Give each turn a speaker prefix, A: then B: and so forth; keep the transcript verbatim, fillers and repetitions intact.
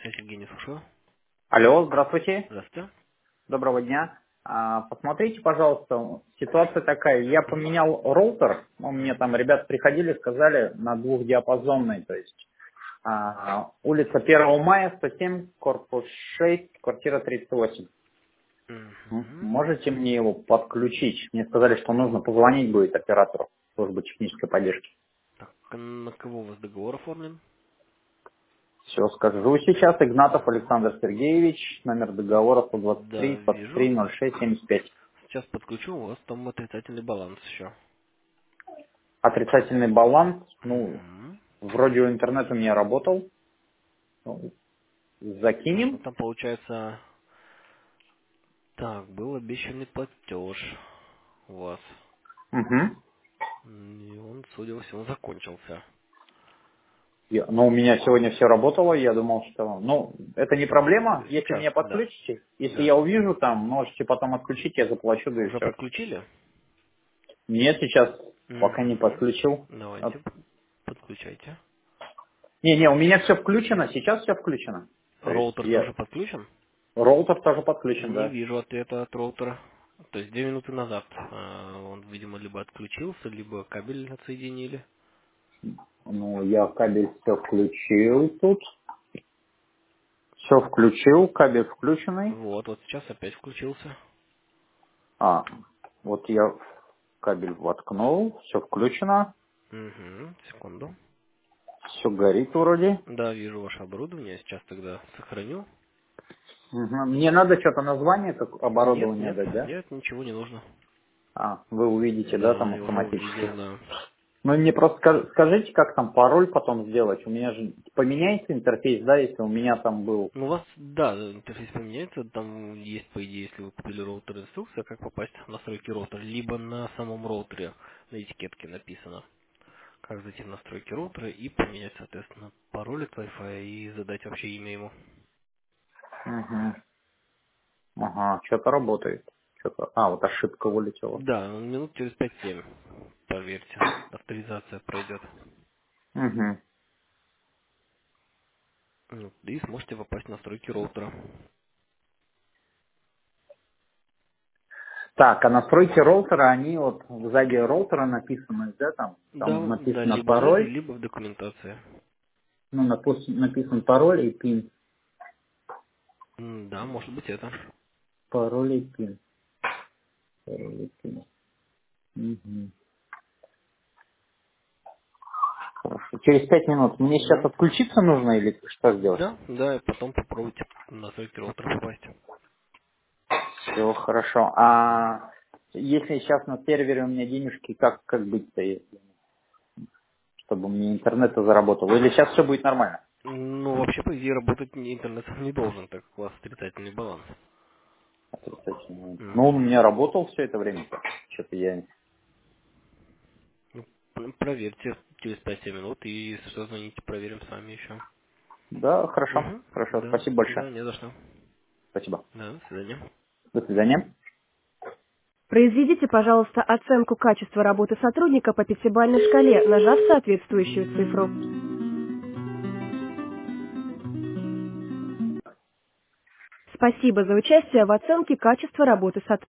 A: Сергей, не слушаю.
B: Алло, здравствуйте.
A: Здравствуйте.
B: Доброго дня. А, Посмотрите, пожалуйста, ситуация такая. Я
A: Мгм.
B: поменял роутер. Ну, мне
A: Мгм.
B: там ребята приходили, сказали, на двухдиапазонный, то есть а, улица первого мая, сто семь, корпус шесть, квартира тридцать восемь. М,
A: Мгм.
B: Можете мне его подключить? Мне сказали, что нужно позвонить будет оператору службы технической поддержки.
A: Так, на кого у вас договор оформлен?
B: Все скажу сейчас. Игнатов Александр Сергеевич, номер договора сто двадцать
A: Да,
B: три двадцать
A: вижу.
B: три ноль шесть семьдесят пять.
A: Сейчас подключу, у вас там отрицательный баланс еще.
B: Отрицательный баланс, ну,
A: Мгм.
B: вроде у интернет у меня работал. Ну,
A: Ну,
B: закинем.
A: там получается, так, был обещанный платеж у вас.
B: Угу.
A: М, И он, судя по всему, закончился.
B: Я- но у меня сегодня все работало, я думал, что... Ну, это не проблема, если
A: Сейчас,
B: меня
A: да.
B: подключите. Если
A: Да.
B: я увижу там, можете потом отключить, я заплачу, да
A: Вы
B: и
A: уже
B: все.
A: подключили?
B: Нет, сейчас пока не
A: Угу.
B: подключил. От-
A: Давайте, подключайте.
B: Не-не, у меня все включено, сейчас все включено. То есть
A: Роутер
B: я...
A: тоже подключен?
B: Роутер тоже подключен,
A: Не
B: да.
A: вижу ответа от роутера. То есть две минуты назад а, он, видимо, либо отключился, либо кабель отсоединили.
B: Ну, я кабель все включил тут. Все включил, кабель включенный.
A: Вот, вот сейчас опять включился.
B: А, вот я кабель воткнул, все включено,
A: Угу, секунду.
B: все горит вроде.
A: Да, вижу ваше оборудование. Сейчас тогда сохраню.
B: Мгм. Мне надо что-то название как
A: Нет,
B: оборудование
A: нет,
B: дать, да?
A: нет, ничего не нужно.
B: А, вы увидите, да,
A: Да,
B: там
A: я уже
B: автоматически.
A: увидел, да.
B: Ну, мне просто ска- скажите, как там пароль потом сделать. У меня же поменяется интерфейс, да, если у меня там был.
A: Ну, у вас, да, интерфейс поменяется, там есть, по идее, если вы купили роутер, инструкция, как попасть в настройки роутера, либо на самом роутере на этикетке написано. Как зайти в настройки роутера и поменять, соответственно, пароль от Wi-Fi и задать вообще имя ему.
B: Мгм. Ага, что-то работает. Что-то... А, вот ошибка вылетела.
A: Да, ну, минут через пять-семь, поверьте, авторизация пройдет.
B: Мгм.
A: Вот, и сможете попасть в настройки роутера.
B: Так, а настройки роутера, они вот сзади роутера написаны, да, там, там
A: Да, да,
B: написано
A: либо сзади,
B: пароль,
A: либо в документации.
B: ну, напис- написан пароль и пин.
A: М, Да, может быть это.
B: Пароль и пин. Пароль и пин. Мгм. Хорошо. Через пять минут. Мне сейчас
A: Да,
B: отключиться нужно или что сделать?
A: да, да, и потом попробуйте в настройки роутера попасть.
B: Все хорошо.
A: Мгм.
B: А если сейчас на сервере у меня денежки, как, как быть-то, если- чтобы мне интернет заработал? Или сейчас все будет нормально?
A: Ну, вообще, по идее, работать не- интернет не должен, так как у вас отрицательный баланс.
B: Отрицательно. Ну, он у
A: Мгм.
B: меня работал все это время. Что-то я...
A: Ну, п- проверьте через пять-семь минут, и если что, звоните, проверим с вами еще.
B: Да, хорошо.
A: Угу.
B: Хорошо.
A: Да,
B: Спасибо большое.
A: да, не за что.
B: Спасибо.
A: Да, до свидания.
B: До свидания.
C: Произведите, пожалуйста, оценку качества работы сотрудника по пятибалльной шкале, нажав соответствующую цифру. Спасибо за участие в оценке качества работы сотрудника.